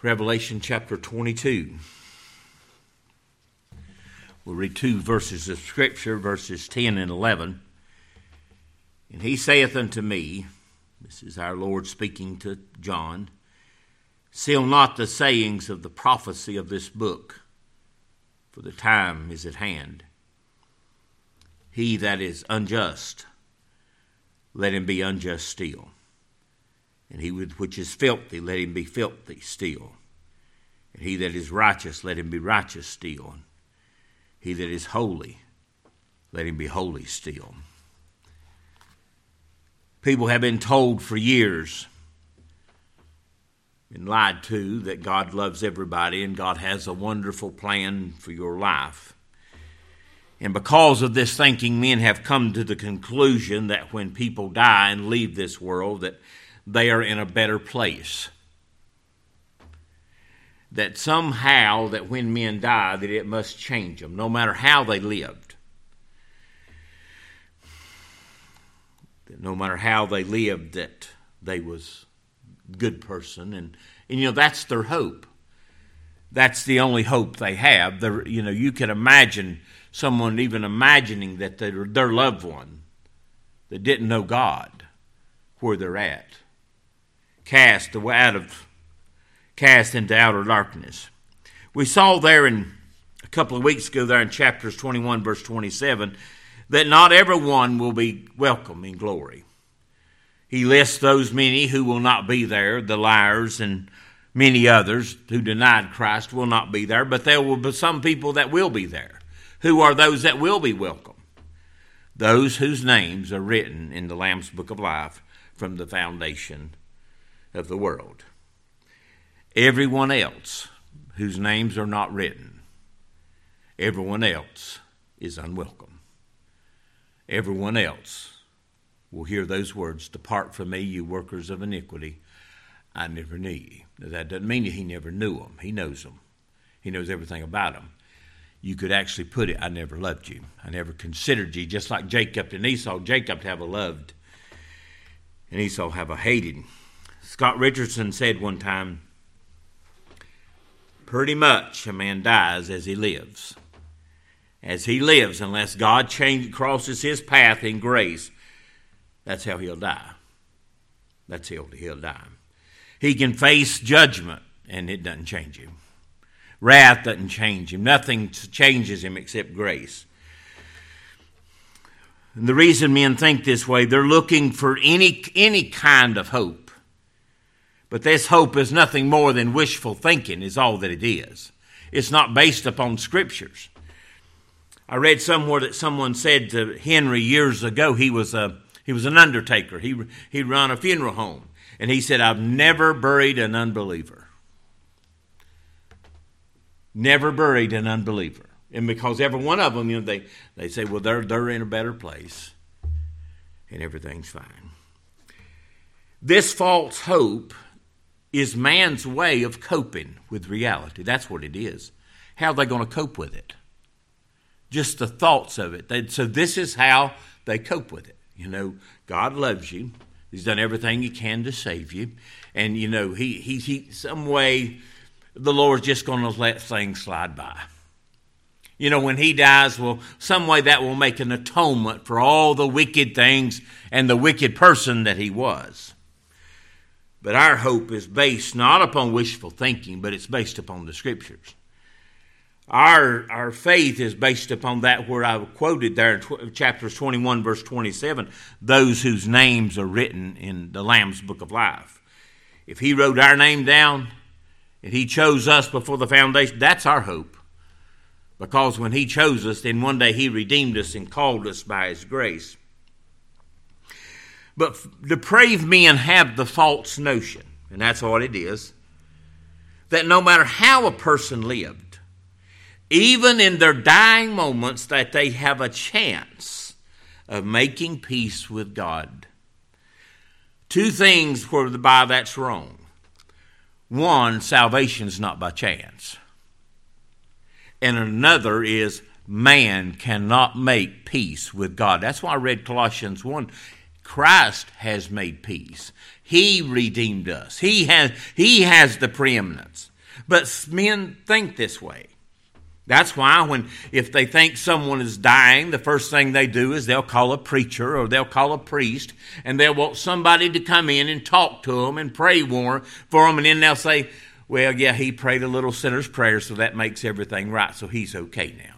Revelation chapter 22. We'll read two verses of Scripture, verses 10 and 11. And he saith unto me, this is our Lord speaking to John, seal not the sayings of the prophecy of this book, for the time is at hand. He that is unjust, let him be unjust still. And he which is filthy, let him be filthy still. And he that is righteous, let him be righteous still. He that is holy, let him be holy still. People have been told for years, been lied to, that God loves everybody and God has a wonderful plan for your life. And because of this thinking, men have come to the conclusion that when people die and leave this world, that they are in a better place. That somehow, that when men die, that it must change them, no matter how they lived. That no matter how they lived, that they was a good person. And you know, that's their hope. That's the only hope they have. You can imagine someone even imagining that their loved one that didn't know God, where they're at. Cast into outer darkness. We saw there a couple of weeks ago there in chapters 21, verse 27, that not everyone will be welcome in glory. He lists those many who will not be there, the liars and many others who denied Christ will not be there, but there will be some people that will be there. Who are those that will be welcome? Those whose names are written in the Lamb's Book of Life from the foundation of the world. Everyone else whose names are not written, everyone else is unwelcome. Everyone else will hear those words, depart from me, you workers of iniquity, I never knew you. Now, that doesn't mean he never knew them. He knows them. He knows everything about them. You could actually put it, I never loved you. I never considered you. Just like Jacob and Esau, Jacob have a loved and Esau have a hated. Scott Richardson said one time, pretty much a man dies as he lives. As he lives, unless God crosses his path in grace, that's how he'll die. That's how he'll die. He can face judgment, and it doesn't change him. Wrath doesn't change him. Nothing changes him except grace. And the reason men think this way, they're looking for any kind of hope. But this hope is nothing more than wishful thinking is all that it is. It's not based upon scriptures. I read somewhere that someone said to Henry years ago, he was an undertaker. He run a funeral home. And he said, I've never buried an unbeliever. Never buried an unbeliever. And because every one of them, they say, well, they're in a better place. And everything's fine. This false hope is man's way of coping with reality. That's what it is. How are they going to cope with it? Just the thoughts of it. So this is how they cope with it. God loves you. He's done everything he can to save you. And, he some way, the Lord's just going to let things slide by. When he dies, well, some way that will make an atonement for all the wicked things and the wicked person that he was. But our hope is based not upon wishful thinking, but it's based upon the Scriptures. Our faith is based upon that where I quoted there in chapters 21, verse 27, those whose names are written in the Lamb's Book of Life. If he wrote our name down and he chose us before the foundation, that's our hope. Because when he chose us, then one day he redeemed us and called us by his grace. But depraved men have the false notion, and that's what it is, that no matter how a person lived, even in their dying moments, that they have a chance of making peace with God. Two things whereby that's wrong. One, salvation is not by chance. And another is man cannot make peace with God. That's why I read Colossians 1. Christ has made peace. He redeemed us. He has the preeminence. But men think this way. That's why if they think someone is dying, the first thing they do is they'll call a preacher or they'll call a priest, and they'll want somebody to come in and talk to them and pray for them, and then they'll say, well, yeah, he prayed a little sinner's prayer, so that makes everything right, so he's okay now.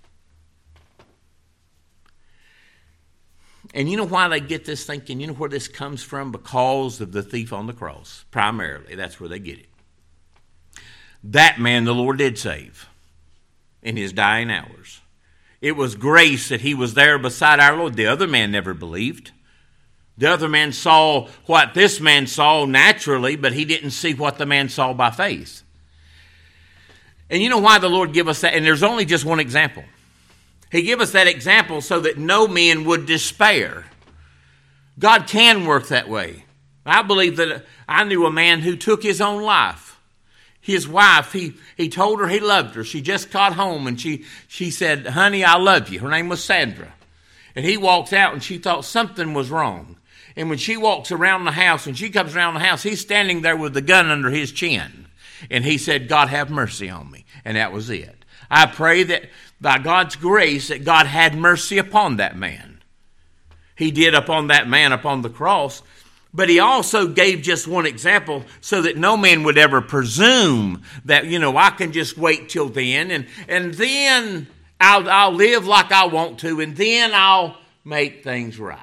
And you know why they get this thinking? You know where this comes from? Because of the thief on the cross. Primarily, that's where they get it. That man the Lord did save in his dying hours. It was grace that he was there beside our Lord. The other man never believed. The other man saw what this man saw naturally, but he didn't see what the man saw by faith. And you know why the Lord gave us that? And there's only just one example. He gave us that example so that no man would despair. God can work that way. I believe that I knew a man who took his own life. His wife, he told her he loved her. She just got home and she said, honey, I love you. Her name was Sandra. And he walks out and she thought something was wrong. And when she walks around the house, when she comes around the house, he's standing there with the gun under his chin. And he said, God have mercy on me. And that was it. I pray that by God's grace that God had mercy upon that man. He did upon that man upon the cross. But he also gave just one example so that no man would ever presume that, I can just wait till then and then I'll live like I want to and then I'll make things right.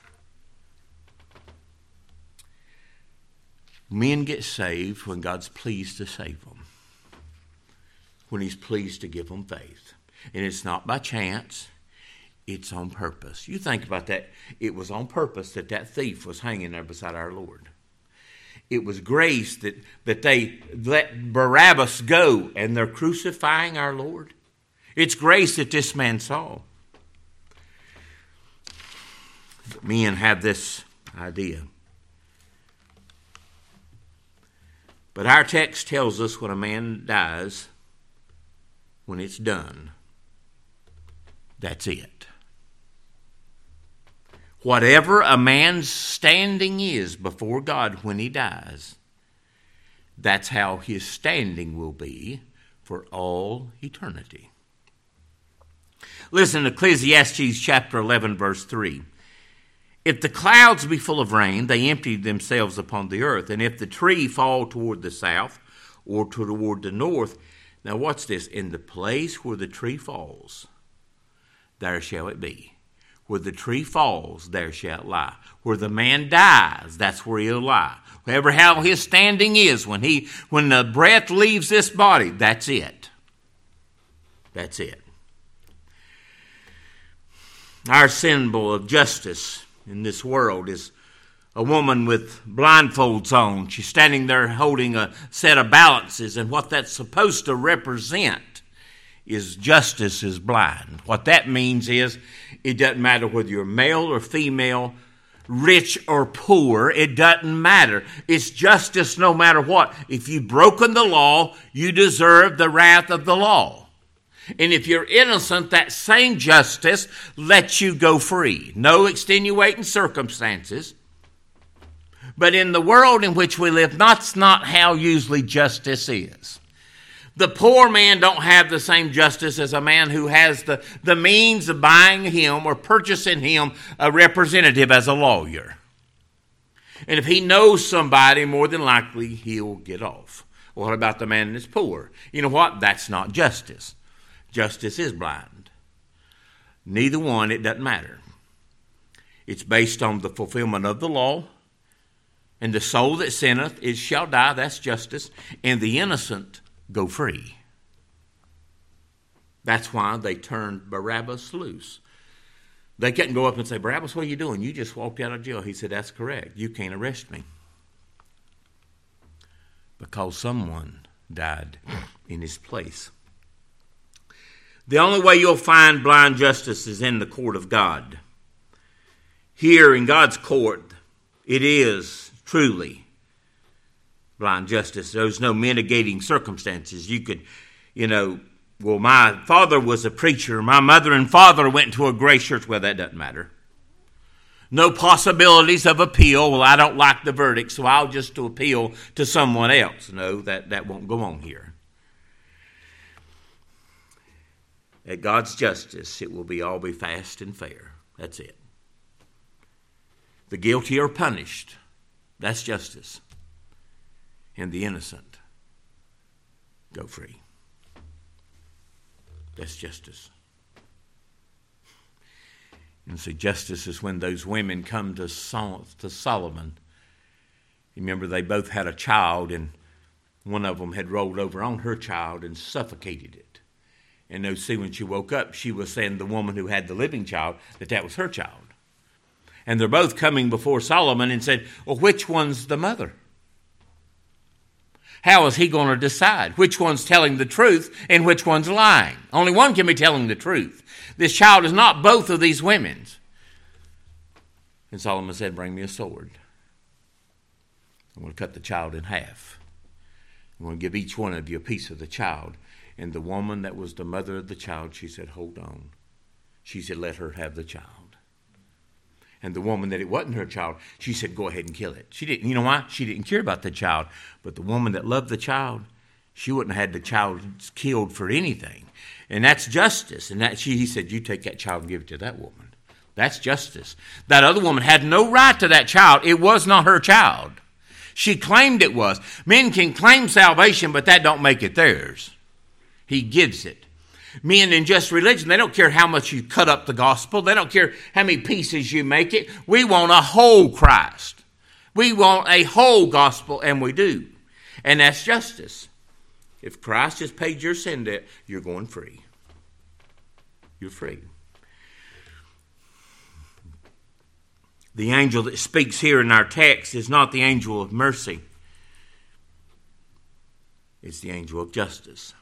Men get saved when God's pleased to save them, when he's pleased to give them faith. And it's not by chance. It's on purpose. You think about that. It was on purpose that thief was hanging there beside our Lord. It was grace that they let Barabbas go and they're crucifying our Lord. It's grace that this man saw. But men have this idea. But our text tells us when a man dies, when it's done, that's it. Whatever a man's standing is before God when he dies, that's how his standing will be for all eternity. Listen to Ecclesiastes chapter 11, verse 3. If the clouds be full of rain, they empty themselves upon the earth. And if the tree fall toward the south or toward the north, now watch this, in the place where the tree falls, there shall it be. Where the tree falls, there shall it lie. Where the man dies, that's where he'll lie. Whoever how his standing is, when the breath leaves this body, that's it. That's it. Our symbol of justice in this world is a woman with blindfolds on. She's standing there holding a set of balances, and what that's supposed to represent is justice is blind. What that means is it doesn't matter whether you're male or female, rich or poor, it doesn't matter. It's justice no matter what. If you've broken the law, you deserve the wrath of the law. And if you're innocent, that same justice lets you go free. No extenuating circumstances. But in the world in which we live, that's not how usually justice is. The poor man don't have the same justice as a man who has the means of buying him or purchasing him a representative as a lawyer. And if he knows somebody, more than likely he'll get off. What about the man that's poor? You know what? That's not justice. Justice is blind. Neither one, it doesn't matter. It's based on the fulfillment of the law. And the soul that sinneth, it shall die. That's justice. And the innocent go free. That's why they turned Barabbas loose. They couldn't go up and say, Barabbas, what are you doing? You just walked out of jail. He said, that's correct. You can't arrest me. Because someone died in his place. The only way you'll find blind justice is in the court of God. Here in God's court, it is truly blind justice. There's no mitigating circumstances. You could, well, my father was a preacher. My mother and father went to a grace church. Well, that doesn't matter. No possibilities of appeal. Well, I don't like the verdict, so I'll just appeal to someone else. No, that won't go on here. At God's justice, it will all be fast and fair. That's it. The guilty are punished. That's justice. And the innocent go free. That's justice. And see, justice is when those women come to Solomon. You remember they both had a child, and one of them had rolled over on her child and suffocated it. And no, see, when she woke up, she was saying, the woman who had the living child, that was her child. And they're both coming before Solomon and said, well, which one's the mother? How is he going to decide which one's telling the truth and which one's lying? Only one can be telling the truth. This child is not both of these women's. And Solomon said, bring me a sword. I'm going to cut the child in half. I'm going to give each one of you a piece of the child. And the woman that was the mother of the child, she said, hold on. She said, let her have the child. And the woman that it wasn't her child, she said, go ahead and kill it. She didn't, you know why? She didn't care about the child. But the woman that loved the child, she wouldn't have had the child killed for anything. And that's justice. And he said, you take that child and give it to that woman. That's justice. That other woman had no right to that child. It was not her child. She claimed it was. Men can claim salvation, but that don't make it theirs. He gives it. Men in just religion, they don't care how much you cut up the gospel. They don't care how many pieces you make it. We want a whole Christ. We want a whole gospel, and we do. And that's justice. If Christ has paid your sin debt, you're going free. You're free. The angel that speaks here in our text is not the angel of mercy. It's the angel of justice.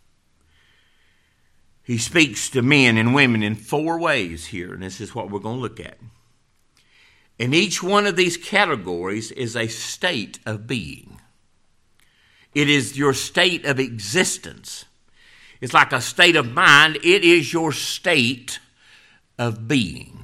He speaks to men and women in 4 ways here, and this is what we're going to look at. And each one of these categories is a state of being. It is your state of existence. It's like a state of mind. It is your state of being.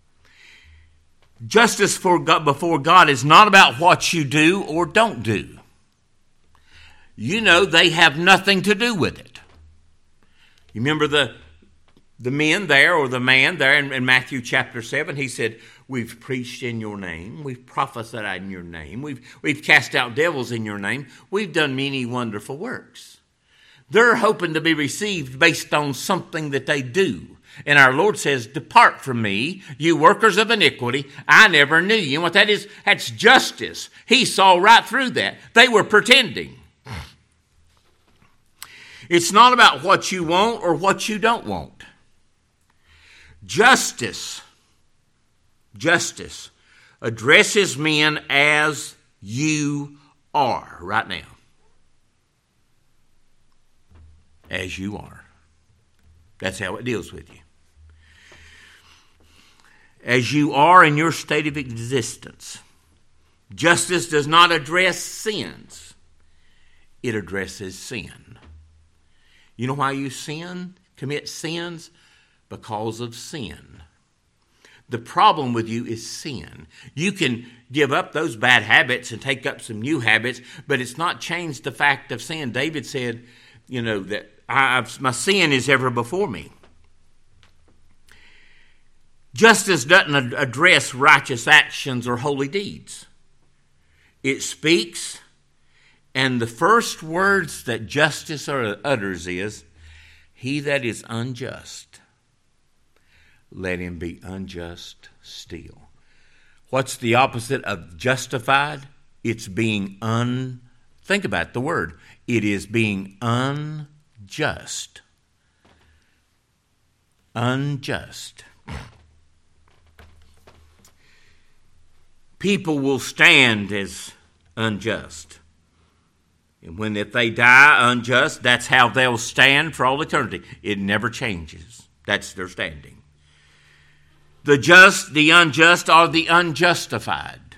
Justice before God is not about what you do or don't do. You know, they have nothing to do with it. You remember the men there, or the man there in Matthew chapter 7? He said, we've preached in your name. We've prophesied in your name. We've cast out devils in your name. We've done many wonderful works. They're hoping to be received based on something that they do. And our Lord says, depart from me, you workers of iniquity. I never knew you. And what that is, that's justice. He saw right through that. They were pretending. It's not about what you want or what you don't want. Justice addresses men as you are right now. As you are. That's how it deals with you. As you are in your state of existence. Justice does not address sins. It addresses sin. You know why you commit sins? Because of sin. The problem with you is sin. You can give up those bad habits and take up some new habits, but it's not changed the fact of sin. David said, you know, that my sin is ever before me. Justice doesn't address righteous actions or holy deeds. It speaks, and the first words that justice utters is, he that is unjust, let him be unjust still. What's the opposite of justified? It's being think about the word. It is being unjust. Unjust. People will stand as unjust. And if they die unjust, that's how they'll stand for all eternity. It never changes. That's their standing. The just, the unjust, are the unjustified.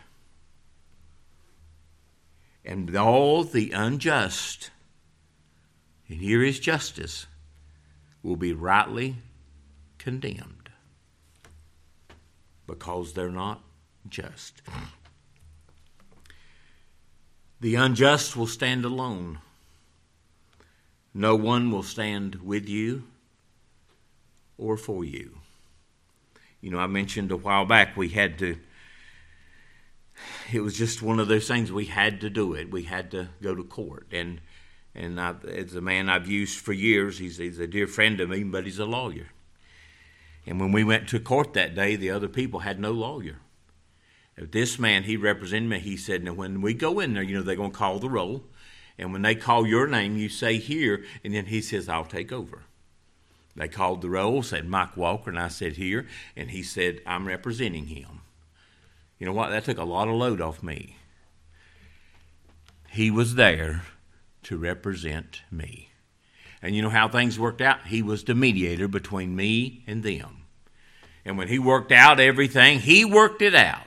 And all the unjust, and here is justice, will be rightly condemned because they're not just. The unjust will stand alone. No one will stand with you or for you. You know, I mentioned a while back it was just one of those things, we had to do it. We had to go to court. And it's a man I've used for years. He's a dear friend of me, but he's a lawyer. And when we went to court that day, the other people had no lawyer. This man, he represented me. He said, now when we go in there, you know, they're going to call the roll. And when they call your name, you say here. And then he says, I'll take over. They called the roll, said Mike Walker, and I said here. And he said, I'm representing him. You know what? That took a lot of load off me. He was there to represent me. And you know how things worked out? He was the mediator between me and them. And when he worked out everything, he worked it out.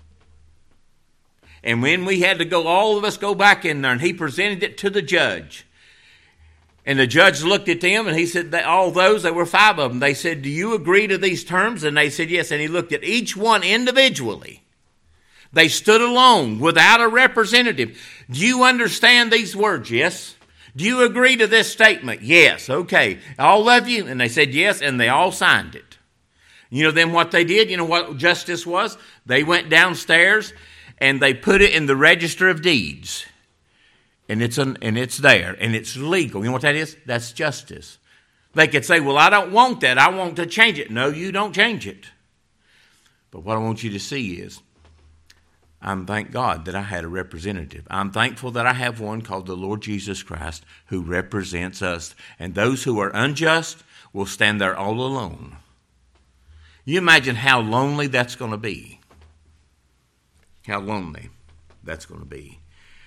And when we had to go, all of us go back in there, and he presented it to the judge. And the judge looked at them, and he said, all those, there were 5 of them. They said, do you agree to these terms? And they said, yes. And he looked at each one individually. They stood alone without a representative. Do you understand these words? Yes. Do you agree to this statement? Yes. Okay. All of you? And they said yes, and they all signed it. You know then what they did? You know what justice was? They went downstairs, and they put it in the register of deeds. And it's there, and it's legal. You know what that is? That's justice. They could say, well, I don't want that. I want to change it. No, you don't change it. But what I want you to see is, thank God that I had a representative. I'm thankful that I have one called the Lord Jesus Christ who represents us. And those who are unjust will stand there all alone. You imagine how lonely that's going to be. How lonely that's going to be.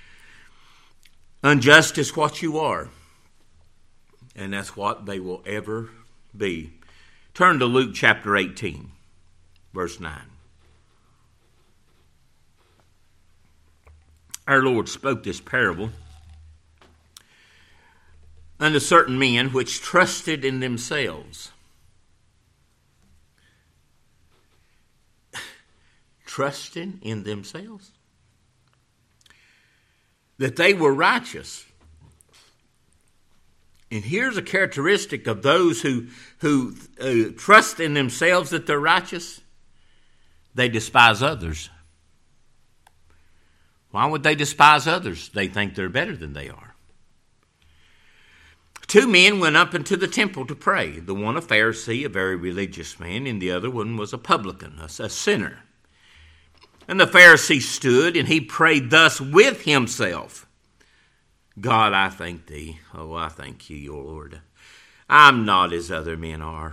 Unjust is what you are. And that's what they will ever be. Turn to Luke chapter 18, verse 9. Our Lord spoke this parable unto certain men which trusted in themselves. Trusting in themselves? That they were righteous. And here's a characteristic of those who trust in themselves that they're righteous. They despise others. Why would they despise others? They think they're better than they are. 2 men went up into the temple to pray. The one a Pharisee, a very religious man, and the other one was a publican, a sinner. And the Pharisee stood, and he prayed thus with himself. God, I thank thee. Oh, I thank you, O Lord. I'm not as other men are.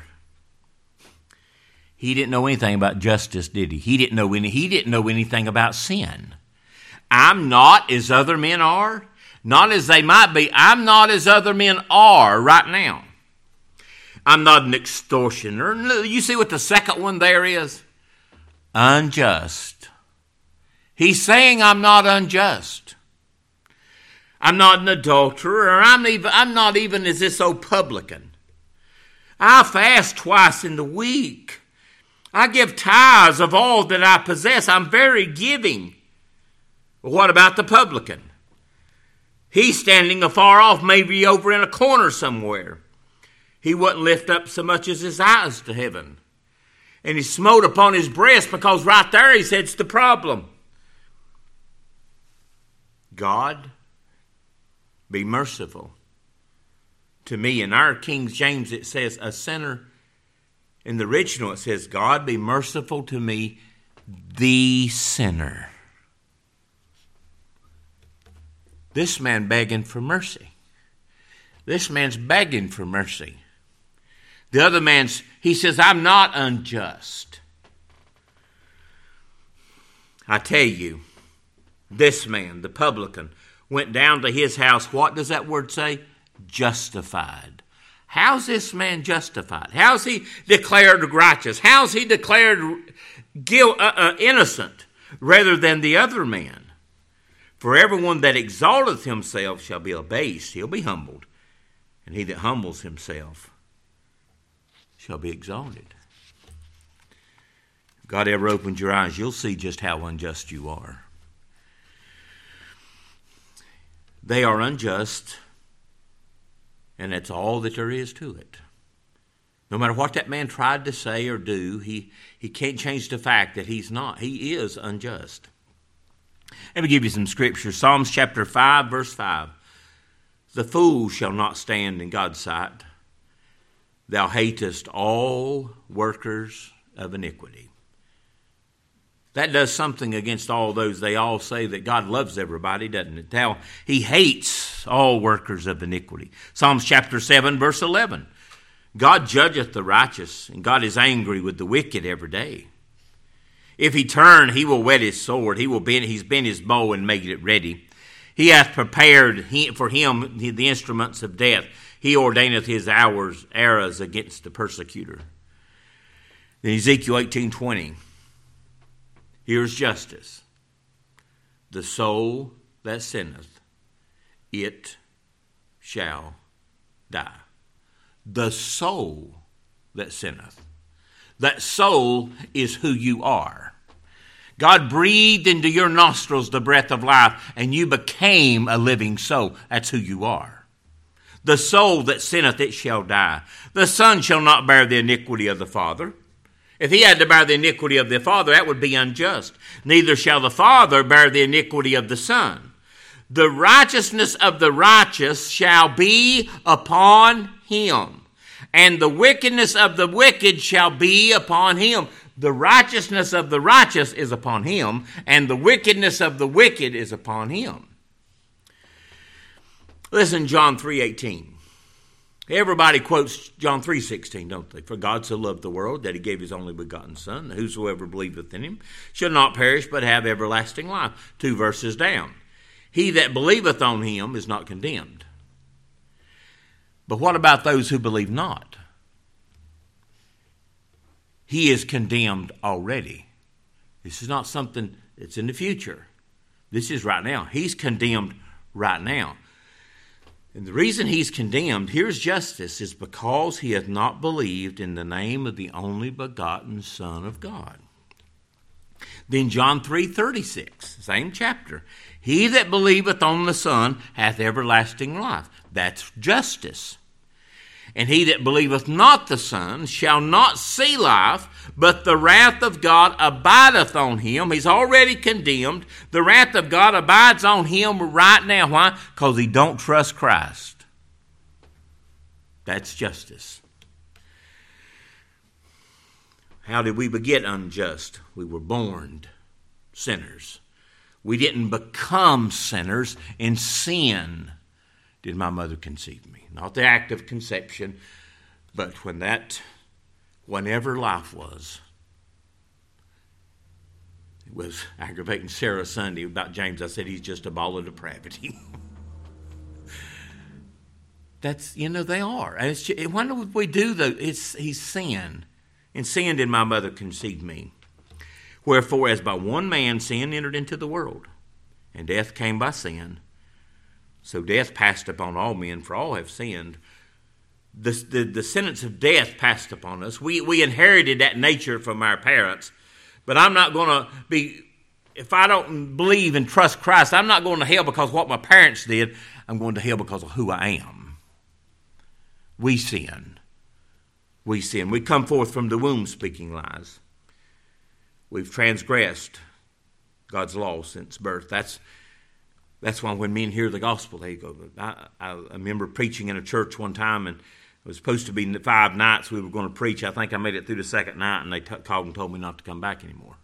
He didn't know anything about justice, did he? He didn't know anything about sin. I'm not as other men are. Not as they might be. I'm not as other men are right now. I'm not an extortioner. You see what the second one there is? Unjust. He's saying I'm not unjust. I'm not an adulterer, or I'm not even as this old publican. I fast twice in the week. I give tithes of all that I possess. I'm very giving. Well, what about the publican? He's standing afar off, maybe over in a corner somewhere. He wouldn't lift up so much as his eyes to heaven. And he smote upon his breast because right there he said it's the problem. God, be merciful to me. In our King James it says a sinner. In the original it says, God, be merciful to me, the sinner. This man begging for mercy. This man's begging for mercy. The other man's, he says, I'm not unjust. I tell you, this man, the publican, went down to his house. What does that word say? Justified. How's this man justified? How's he declared righteous? How's he declared innocent rather than the other man? For everyone that exalteth himself shall be abased. He'll be humbled. And he that humbles himself shall be exalted. If God ever opens your eyes, you'll see just how unjust you are. They are unjust, and that's all that there is to it. No matter what that man tried to say or do, he can't change the fact that he's not. He is unjust. Let me give you some scripture. Psalms chapter 5, verse 5. The fool shall not stand in God's sight. Thou hatest all workers of iniquity. That does something against all those. They all say that God loves everybody, doesn't it? How he hates all workers of iniquity. Psalms chapter 7, verse 11. God judgeth the righteous, and God is angry with the wicked every day. If he turn, he will whet his sword. He's bent his bow and made it ready. He hath prepared for him the instruments of death. He ordaineth his arrows against the persecutor. In Ezekiel 18:20, here's justice. The soul that sinneth, it shall die. The soul that sinneth. That soul is who you are. God breathed into your nostrils the breath of life, and you became a living soul. That's who you are. The soul that sinneth, it shall die. The son shall not bear the iniquity of the father. If he had to bear the iniquity of the father, that would be unjust. Neither shall the father bear the iniquity of the son. The righteousness of the righteous shall be upon him, and the wickedness of the wicked shall be upon him. The righteousness of the righteous is upon him, and the wickedness of the wicked is upon him. Listen, John 3:18. Everybody quotes John 3:16, don't they? For God so loved the world that he gave his only begotten Son, that whosoever believeth in him shall not perish but have everlasting life. 2 verses down. He that believeth on him is not condemned. But what about those who believe not? He is condemned already. This is not something that's in the future. This is right now. He's condemned right now. And the reason he's condemned, here's justice, is because he hath not believed in the name of the only begotten Son of God. Then John 3:36, same chapter. He that believeth on the Son hath everlasting life. That's justice. And he that believeth not the Son shall not see life, but the wrath of God abideth on him. He's already condemned. The wrath of God abides on him right now. Why? Because he don't trust Christ. That's justice. How did we get unjust? We were born sinners. We didn't become sinners. In sin did my mother conceive me. Not the act of conception, but whenever life was. It was aggravating Sarah Sunday about James. I said, he's just a ball of depravity. That's, they are. And when would we do he's sin. In sin did my mother conceive me. Wherefore, as by one man sin entered into the world, and death came by sin, so death passed upon all men, for all have sinned. The sentence of death passed upon us. We inherited that nature from our parents. But I'm not going to be, if I don't believe and trust Christ, I'm not going to hell because of what my parents did. I'm going to hell because of who I am. We sin. We sin. We come forth from the womb speaking lies. We've transgressed God's law since birth. That's why when men hear the gospel, they go. I remember preaching in a church one time, and it was supposed to be 5 nights we were going to preach. I think I made it through the second night, and they called and told me not to come back anymore.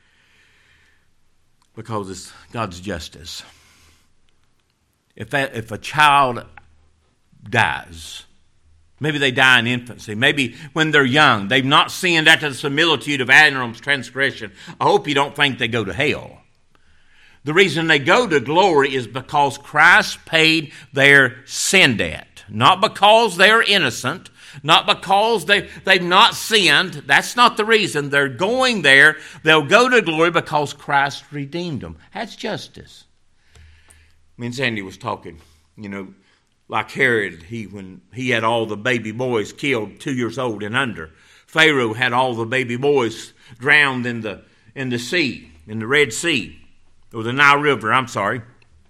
Because it's God's justice. If a child dies, maybe they die in infancy, maybe when they're young, they've not sinned after the similitude of Adam's transgression, I hope you don't think they go to hell. The reason they go to glory is because Christ paid their sin debt. Not because they're innocent, not because they've not sinned. That's not the reason. They're going there. They'll go to glory because Christ redeemed them. That's justice. Me and Sandy was talking, like Herod, when he had all the baby boys killed 2 years old and under Pharaoh had all the baby boys drowned in the sea, in the Red Sea, or the Nile River, I'm sorry.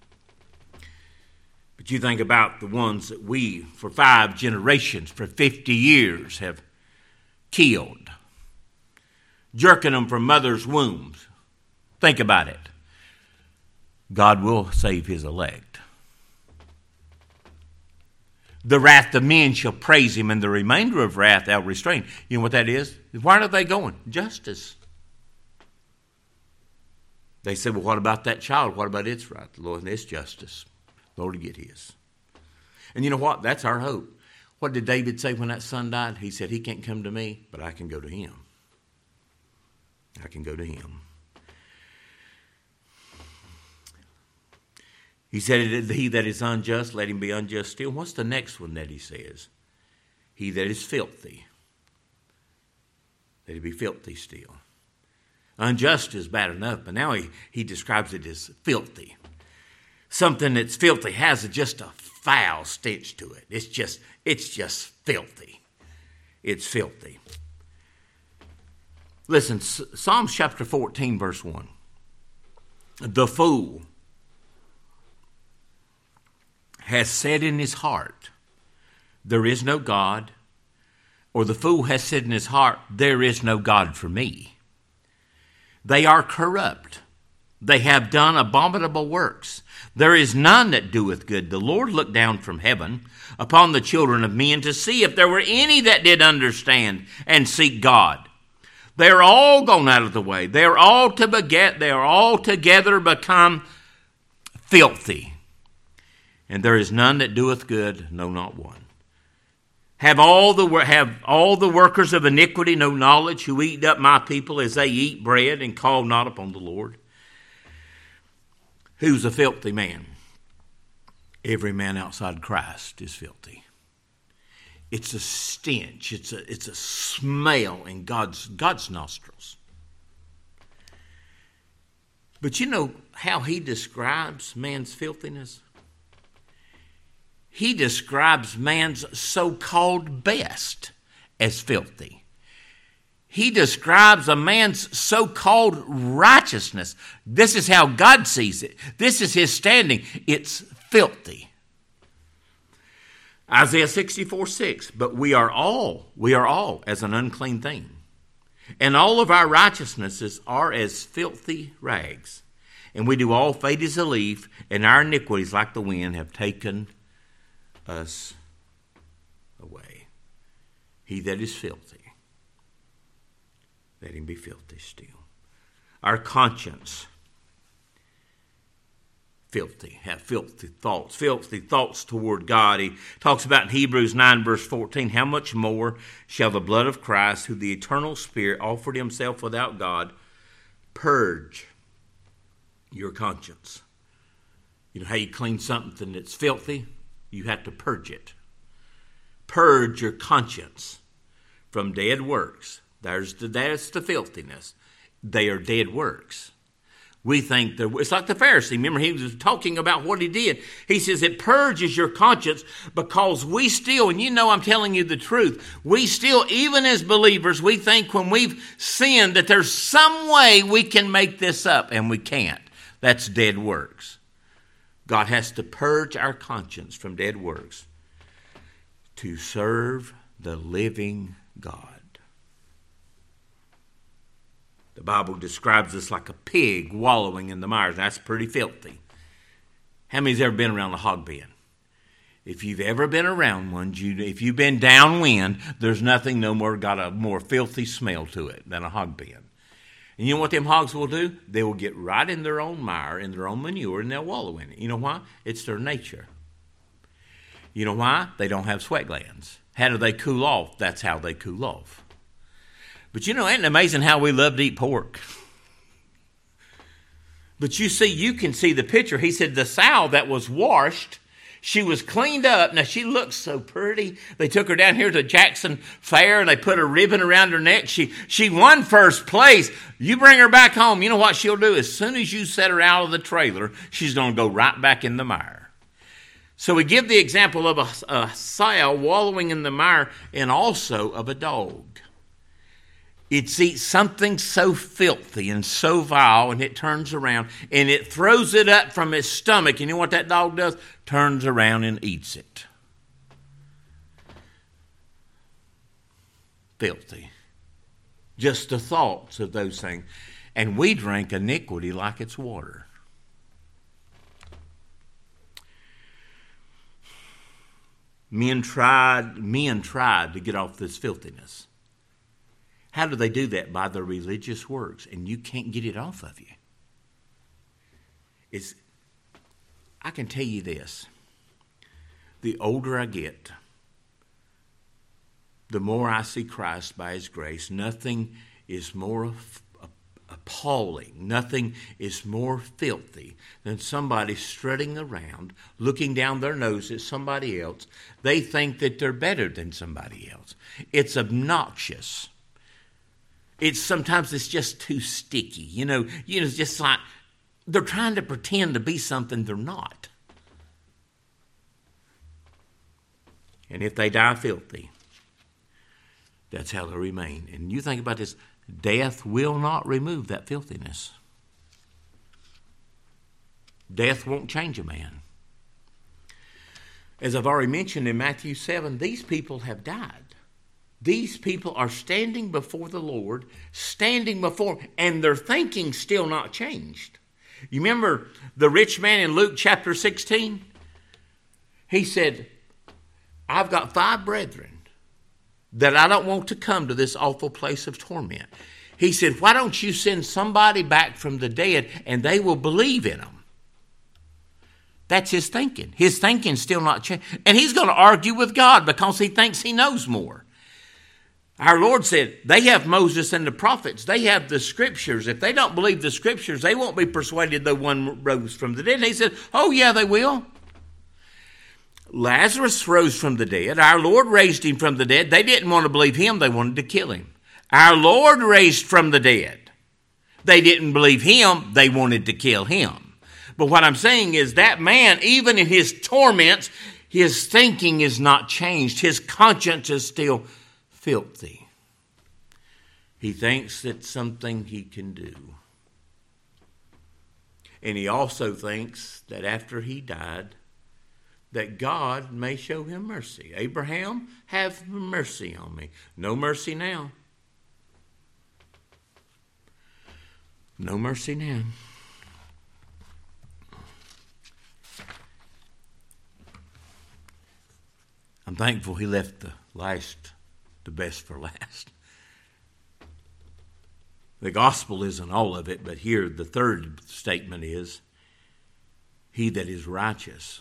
But you think about the ones that we, for 5 generations, for 50 years, have killed, jerking them from mothers' wombs. Think about it. God will save his elect. The wrath of men shall praise him, and the remainder of wrath thou restrain. You know what that is? Why are they going? Justice. They said, well, what about that child? What about its right? Lord, it's justice. Lord will get his. And you know what? That's our hope. What did David say when that son died? He said, he can't come to me, but I can go to him. I can go to him. He said, he that is unjust, let him be unjust still. What's the next one that he says? He that is filthy, let him be filthy still. Unjust is bad enough, but now he describes it as filthy. Something that's filthy has just a foul stench to it. It's just filthy. It's filthy. Listen, Psalms chapter 14, verse 1. The fool has said in his heart, there is no God, or the fool has said in his heart, there is no God for me. They are corrupt. They have done abominable works. There is none that doeth good. The Lord looked down from heaven upon the children of men to see if there were any that did understand and seek God. They are all gone out of the way. They are all together become filthy. And there is none that doeth good, no, not one. Have all the workers of iniquity no knowledge, who eat up my people as they eat bread and call not upon the Lord? Who's a filthy man? Every man outside Christ is filthy. It's a stench. It's a smell in God's nostrils. But you know how he describes man's filthiness? He describes man's so-called best as filthy. He describes a man's so-called righteousness. This is how God sees it. This is his standing. It's filthy. Isaiah 64:6. But we are all as an unclean thing, and all of our righteousnesses are as filthy rags. And we do all fade as a leaf, and our iniquities like the wind have taken us away. He that is filthy, let him be filthy still. Our conscience, filthy, have filthy thoughts toward God. He talks about in Hebrews 9 verse 14, how much more shall the blood of Christ, who the eternal Spirit offered himself without God, purge your conscience. You know how you clean something that's filthy? You have to purge it. Purge your conscience from dead works. That's the filthiness. They are dead works. We think that it's like the Pharisee. Remember, he was talking about what he did. He says it purges your conscience because we still, and you know I'm telling you the truth, we still, even as believers, we think when we've sinned that there's some way we can make this up, and we can't. That's dead works. God has to purge our conscience from dead works to serve the living God. The Bible describes us like a pig wallowing in the mire. That's pretty filthy. How many's ever been around a hog pen? If you've ever been around one, if you've been downwind, there's nothing got a more filthy smell to it than a hog pen. And you know what them hogs will do? They will get right in their own mire, in their own manure, and they'll wallow in it. You know why? It's their nature. You know why? They don't have sweat glands. How do they cool off? That's how they cool off. But you know, ain't it amazing how we love to eat pork? But you can see the picture. He said the sow that was washed, she was cleaned up. Now, she looks so pretty. They took her down here to Jackson Fair, and they put a ribbon around her neck. She won first place. You bring her back home, you know what she'll do? As soon as you set her out of the trailer, she's going to go right back in the mire. So we give the example of a sow wallowing in the mire, and also of a dog. It sees something so filthy and so vile, and it turns around and it throws it up from its stomach. You know what that dog does? Turns around and eats it. Filthy. Just the thoughts of those things. And we drink iniquity like it's water. Men tried to get off this filthiness. How do they do that? By their religious works, and you can't get it off of you. I can tell you this. The older I get, the more I see Christ by His grace. Nothing is more appalling. Nothing is more filthy than somebody strutting around, looking down their nose at somebody else. They think that they're better than somebody else. It's obnoxious. Sometimes it's just too sticky. It's just like they're trying to pretend to be something they're not. And if they die filthy, that's how they'll remain. And you think about this, death will not remove that filthiness. Death won't change a man. As I've already mentioned in Matthew 7, these people have died. These people are standing before the Lord, and their thinking still not changed. You remember the rich man in Luke chapter 16? He said, I've got 5 brethren that I don't want to come to this awful place of torment. He said, why don't you send somebody back from the dead and they will believe in them? That's his thinking. His thinking's still not changed. And he's going to argue with God because he thinks he knows more. Our Lord said, they have Moses and the prophets. They have the scriptures. If they don't believe the scriptures, they won't be persuaded though one rose from the dead. And he said, oh yeah, they will. Lazarus rose from the dead. Our Lord raised him from the dead. They didn't want to believe him. They wanted to kill him. Our Lord raised from the dead. They didn't believe him. They wanted to kill him. But what I'm saying is that man, even in his torments, his thinking is not changed. His conscience is still filthy. He thinks it's something he can do. And he also thinks that after he died, that God may show him mercy. Abraham, have mercy on me. No mercy now. No mercy now. I'm thankful he left the best for last. The gospel isn't all of it, but here the third statement is, he that is righteous,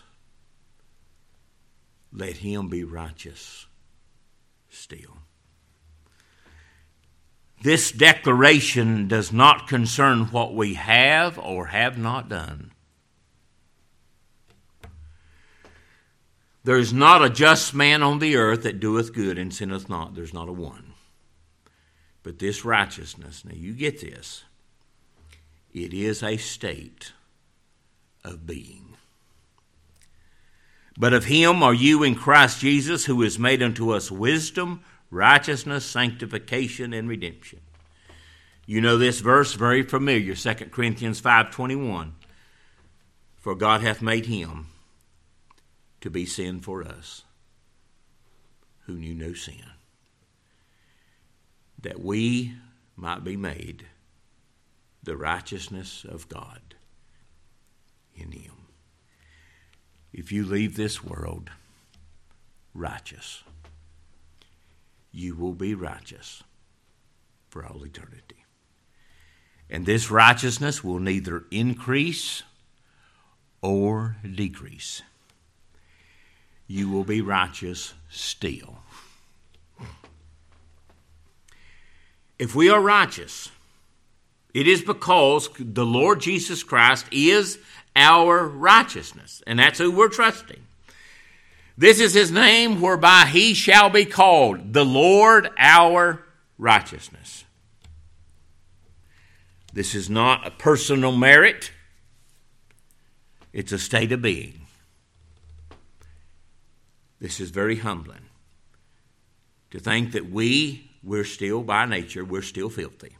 let him be righteous still. This declaration does not concern what we have or have not done. There is not a just man on the earth that doeth good and sinneth not. There's not a one. But this righteousness, now you get this, it is a state of being. But of him are you in Christ Jesus, who is made unto us wisdom, righteousness, sanctification, and redemption. You know this verse, very familiar, 2 Corinthians 5:21. For God hath made him to be sin for us, who knew no sin, that we might be made the righteousness of God in him. If you leave this world righteous, you will be righteous for all eternity. And this righteousness will neither increase or decrease. You will be righteous still. If we are righteous, it is because the Lord Jesus Christ is our righteousness, and that's who we're trusting. This is his name whereby he shall be called, the Lord our righteousness. This is not a personal merit. It's a state of being. This is very humbling. to think that we're still, by nature, we're still filthy.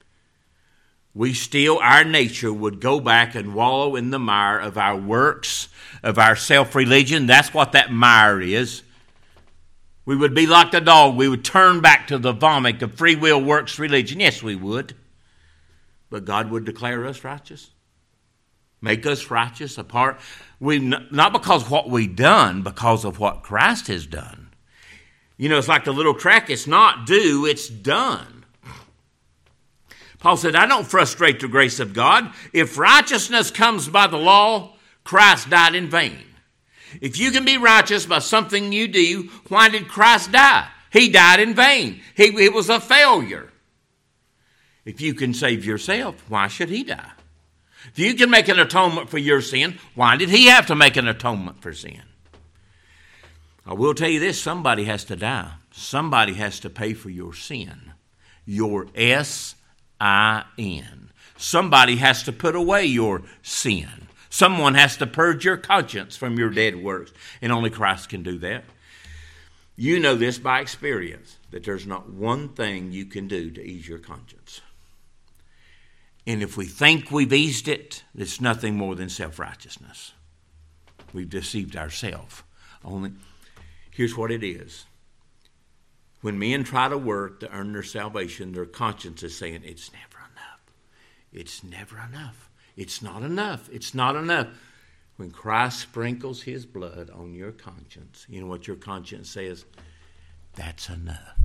Our nature would go back and wallow in the mire of our works, of our self-religion. That's what that mire is. We would be like the dog. We would turn back to the vomit of free will works religion. Yes, we would. But God would declare us righteous. Make us righteous apart. Not because of what we've done, because of what Christ has done. You know, it's like the little track. It's not do, it's done. Paul said, I don't frustrate the grace of God. If righteousness comes by the law, Christ died in vain. If you can be righteous by something you do, why did Christ die? He died in vain. It was a failure. If you can save yourself, why should he die? If you can make an atonement for your sin, why did he have to make an atonement for sin? I will tell you this, somebody has to die. Somebody has to pay for your sin. Your S-I-N. Somebody has to put away your sin. Someone has to purge your conscience from your dead works. And only Christ can do that. You know this by experience, that there's not one thing you can do to ease your conscience. And if we think we've eased it, it's nothing more than self-righteousness. We've deceived ourselves. Only, here's what it is. When men try to work to earn their salvation, their conscience is saying, it's never enough. It's never enough. It's not enough. It's not enough. When Christ sprinkles his blood on your conscience, you know what your conscience says? That's enough.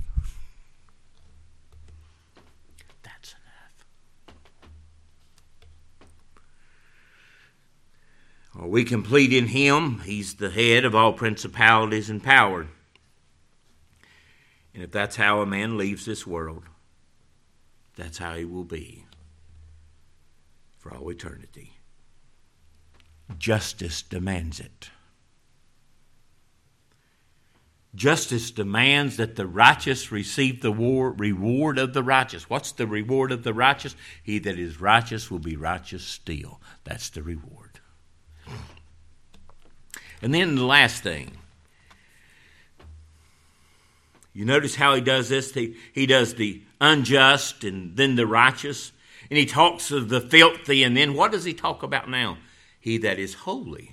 That's enough. Are we complete in him? He's the head of all principalities and power. And if that's how a man leaves this world, that's how he will be for all eternity. Justice demands it. Justice demands that the righteous receive the reward of the righteous. What's the reward of the righteous? He that is righteous will be righteous still. That's the reward. And then the last thing. You notice how he does this? He does the unjust and then the righteous. And he talks of the filthy. And then what does he talk about now? He that is holy,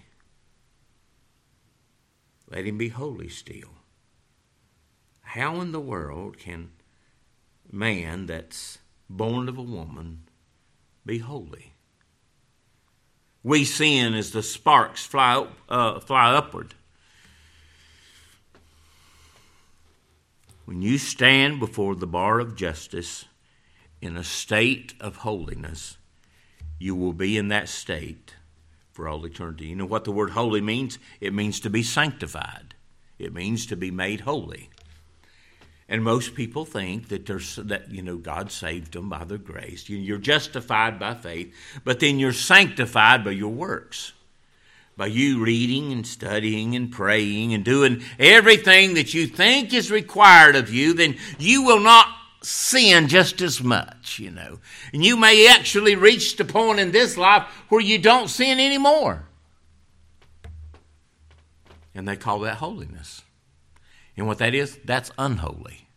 let him be holy still. How in the world can man that's born of a woman be holy? We sin as the sparks fly upward. When you stand before the bar of justice in a state of holiness, you will be in that state for all eternity. You know what the word holy means? It means to be sanctified. It means to be made holy. And most people think that God saved them by their grace. You're justified by faith, but then you're sanctified by your works. By you reading and studying and praying and doing everything that you think is required of you, then you will not sin just as much, And you may actually reach the point in this life where you don't sin anymore. And they call that holiness. And what that is, that's unholy.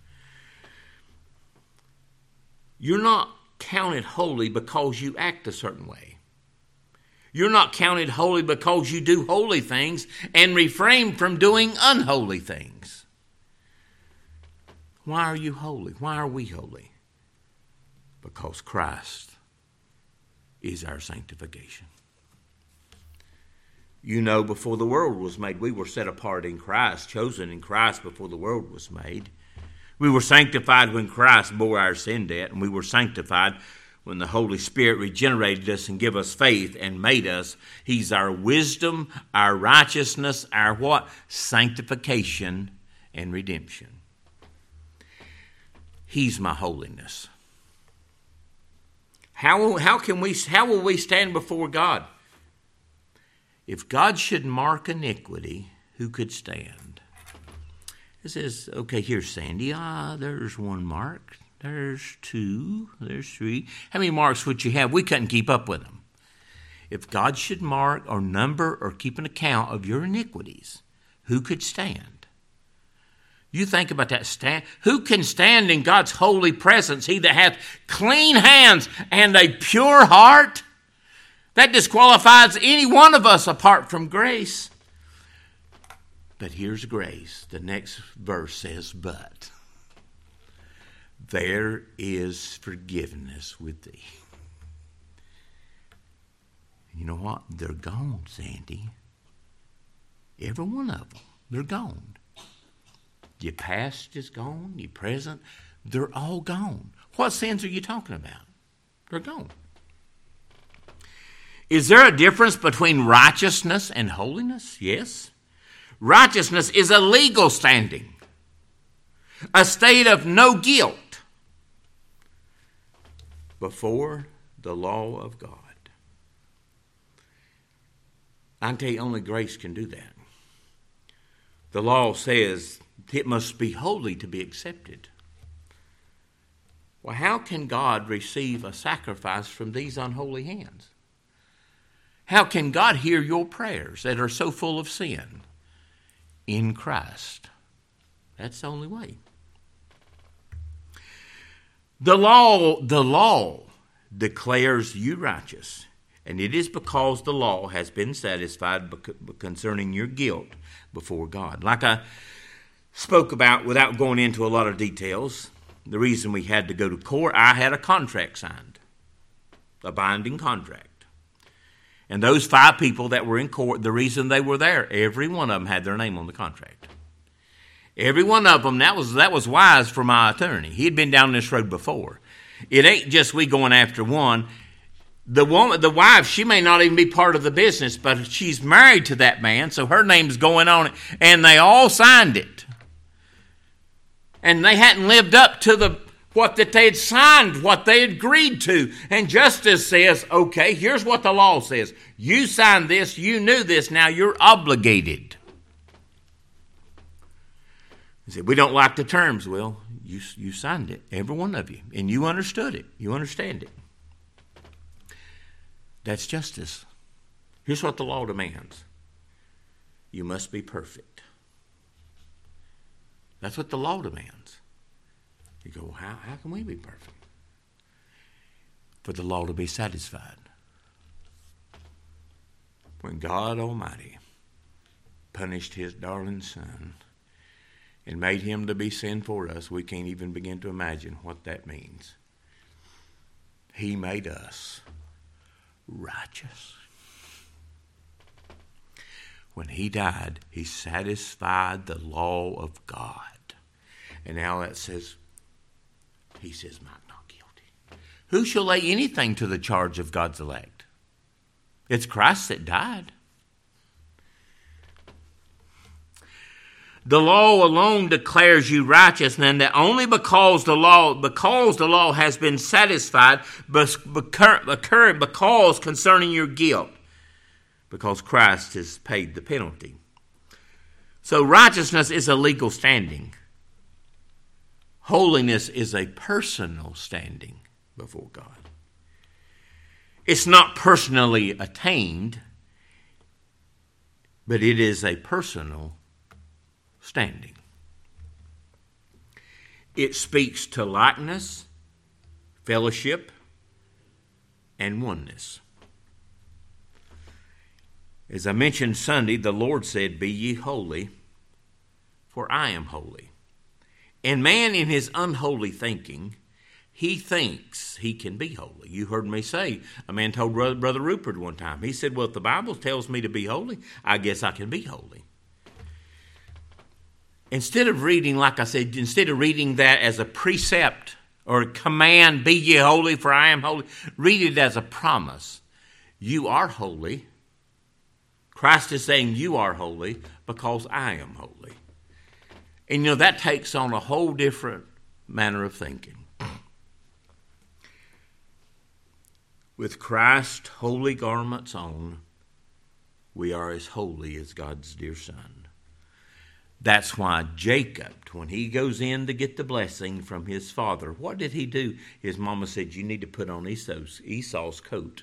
You're not counted holy because you act a certain way. You're not counted holy because you do holy things and refrain from doing unholy things. Why are you holy? Why are we holy? Because Christ is our sanctification. Before the world was made, we were set apart in Christ, chosen in Christ before the world was made. We were sanctified when Christ bore our sin debt, and we were sanctified when the Holy Spirit regenerated us and gave us faith and made us. He's our wisdom, our righteousness, our what? Sanctification and redemption. He's my holiness. How will we stand before God? If God should mark iniquity, who could stand? It says, okay, here's Sandy. There's one mark. There's two. There's three. How many marks would you have? We couldn't keep up with them. If God should mark or number or keep an account of your iniquities, who could stand? You think about that. Who can stand in God's holy presence? He that hath clean hands and a pure heart. That disqualifies any one of us apart from grace. But here's grace. The next verse says, but there is forgiveness with thee. You know what? They're gone, Sandy. Every one of them. They're gone. Your past is gone. Your present. They're all gone. What sins are you talking about? They're gone. Is there a difference between righteousness and holiness? Yes. Righteousness is a legal standing, a state of no guilt before the law of God. I can tell you only grace can do that. The law says it must be holy to be accepted. Well, how can God receive a sacrifice from these unholy hands? How can God hear your prayers that are so full of sin? In Christ. That's the only way. The law declares you righteous, and it is because the law has been satisfied concerning your guilt before God. Like I spoke about without going into a lot of details, the reason we had to go to court, I had a contract signed, a binding contract. And those 5 people that were in court, the reason they were there, every one of them had their name on the contract. Every one of them, that was wise for my attorney. He had been down this road before. It ain't just we going after one. The wife, she may not even be part of the business, but she's married to that man, so her name's going on it, and they all signed it. And they hadn't lived up to what that they had signed, what they had agreed to. And justice says, okay, here's what the law says. You signed this, you knew this, now you're obligated. He said, we don't like the terms. Well, you signed it, every one of you, and you understood it. You understand it. That's justice. Here's what the law demands. You must be perfect. That's what the law demands. You go, how can we be perfect? For the law to be satisfied. When God Almighty punished his darling Son and made him to be sin for us, we can't even begin to imagine what that means. He made us righteous. When he died, he satisfied the law of God. And now that says, he says, I'm not guilty. Who shall lay anything to the charge of God's elect? It's Christ that died. The law alone declares you righteous, and that only because the law has been satisfied, because concerning your guilt, because Christ has paid the penalty. So righteousness is a legal standing. Holiness is a personal standing before God. It's not personally attained, but it is a personal standing. It speaks to likeness, fellowship, and oneness. As I mentioned Sunday, the Lord said, be ye holy, for I am holy. And man, in his unholy thinking, he thinks he can be holy. You heard me say, a man told Brother Rupert one time, he said, well, if the Bible tells me to be holy, I guess I can be holy. Instead of reading, like I said, instead of reading that as a precept or a command, be ye holy, for I am holy, read it as a promise. You are holy. Christ is saying you are holy because I am holy. And that takes on a whole different manner of thinking. With Christ's holy garments on, we are as holy as God's dear Son. That's why Jacob, when he goes in to get the blessing from his father, what did he do? His mama said, you need to put on Esau's coat.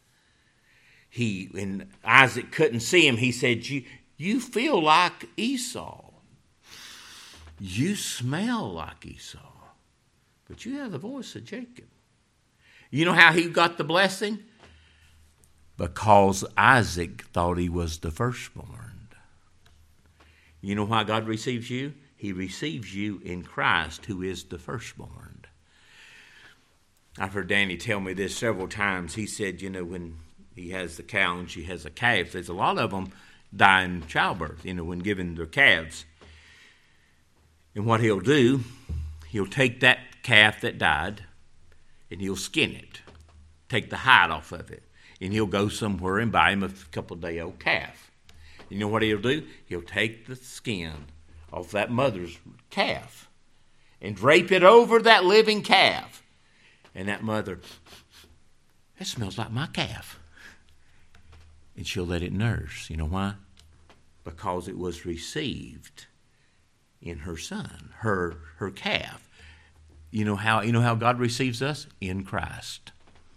And Isaac couldn't see him. He said, you feel like Esau. You smell like Esau, but you have the voice of Jacob. You know how he got the blessing? Because Isaac thought he was the firstborn. You know why God receives you? He receives you in Christ, who is the firstborn. I've heard Danny tell me this several times. He said, when he has the cow and she has a calf, there's a lot of them die in childbirth, when given their calves. And what he'll do, he'll take that calf that died and he'll skin it, take the hide off of it, and he'll go somewhere and buy him a couple-day-old calf. You know what he'll do? He'll take the skin off that mother's calf and drape it over that living calf. And that mother, that smells like my calf. And she'll let it nurse. You know why? Because it was received in her son, her calf. You know how God receives us? In Christ.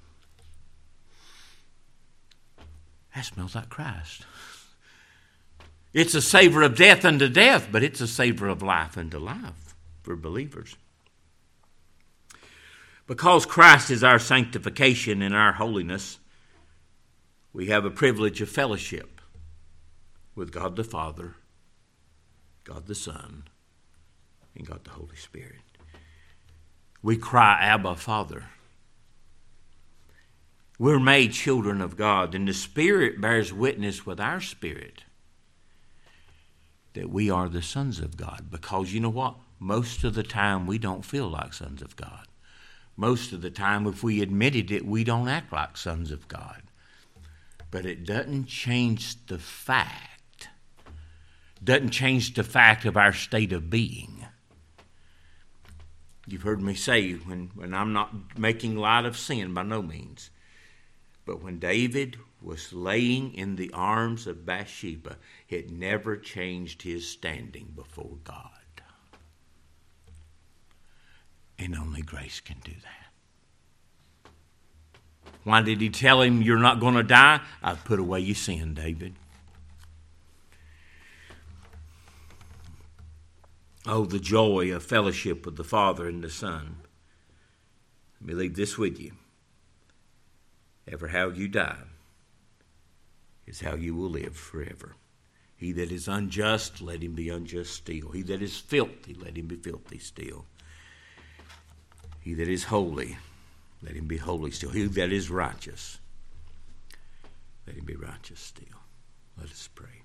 That smells like Christ. It's a savor of death unto death, but it's a savor of life unto life for believers. Because Christ is our sanctification and our holiness, we have a privilege of fellowship with God the Father, God the Son, and God the Holy Spirit. We cry, Abba, Father. We're made children of God, and the Spirit bears witness with our spirit that we are the sons of God. Because you know what? Most of the time we don't feel like sons of God. Most of the time, if we admitted it, we don't act like sons of God. But it doesn't change the fact. Doesn't change the fact of our state of being. You've heard me say, when I'm not making light of sin by no means, but when David was laying in the arms of Bathsheba, it never changed his standing before God. And only grace can do that. Why did he tell him, you're not going to die? I've put away your sin, David. Oh, the joy of fellowship with the Father and the Son. Let me leave this with you. Ever how you die is how you will live forever. He that is unjust, let him be unjust still. He that is filthy, let him be filthy still. He that is holy, let him be holy still. He that is righteous, let him be righteous still. Let us pray.